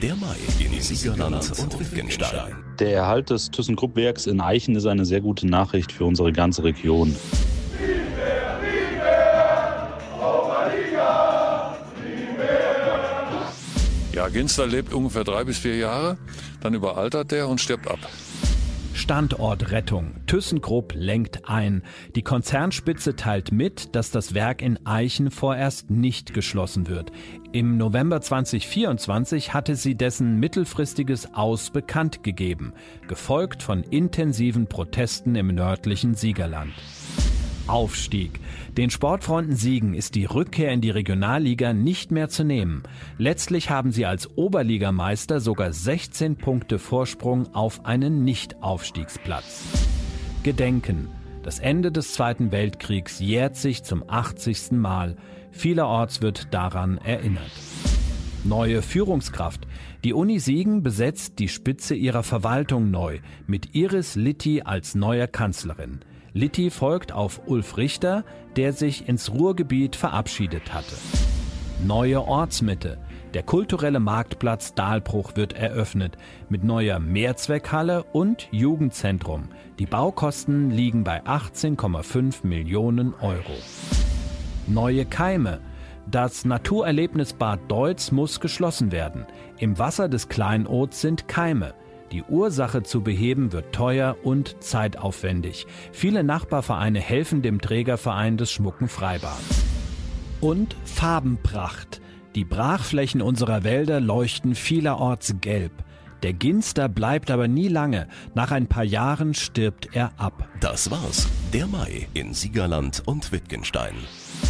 Der Mai in Siegerland und Wittgenstein. Der Erhalt des ThyssenKrupp-Werks in Aichen ist eine sehr gute Nachricht für unsere ganze Region. Ja, Ginster lebt ungefähr 3 bis 4 Jahre, dann überaltert der und stirbt ab. Standortrettung. ThyssenKrupp lenkt ein. Die Konzernspitze teilt mit, dass das Werk in Aichen vorerst nicht geschlossen wird. Im November 2024 hatte sie dessen mittelfristiges Aus bekannt gegeben, gefolgt von intensiven Protesten im nördlichen Siegerland. Aufstieg. Den Sportfreunden Siegen ist die Rückkehr in die Regionalliga nicht mehr zu nehmen. Letztlich haben sie als Oberligameister sogar 16 Punkte Vorsprung auf einen Nicht-Aufstiegsplatz. Gedenken. Das Ende des Zweiten Weltkriegs jährt sich zum 80. Mal. Vielerorts wird daran erinnert. Neue Führungskraft. Die Uni Siegen besetzt die Spitze ihrer Verwaltung neu, mit Iris Litti als neuer Kanzlerin. Litti folgt auf Ulf Richter, der sich ins Ruhrgebiet verabschiedet hatte. Neue Ortsmitte. Der kulturelle Marktplatz Dahlbruch wird eröffnet, mit neuer Mehrzweckhalle und Jugendzentrum. Die Baukosten liegen bei 18,5 Millionen Euro. Neue Keime. Das Naturerlebnisbad Deutz muss geschlossen werden. Im Wasser des Kleinods sind Keime. Die Ursache zu beheben wird teuer und zeitaufwendig. Viele Nachbarvereine helfen dem Trägerverein des schmucken Freibads. Und Farbenpracht. Die Brachflächen unserer Wälder leuchten vielerorts gelb. Der Ginster bleibt aber nie lange. Nach ein paar Jahren stirbt er ab. Das war's. Der Mai in Siegerland und Wittgenstein.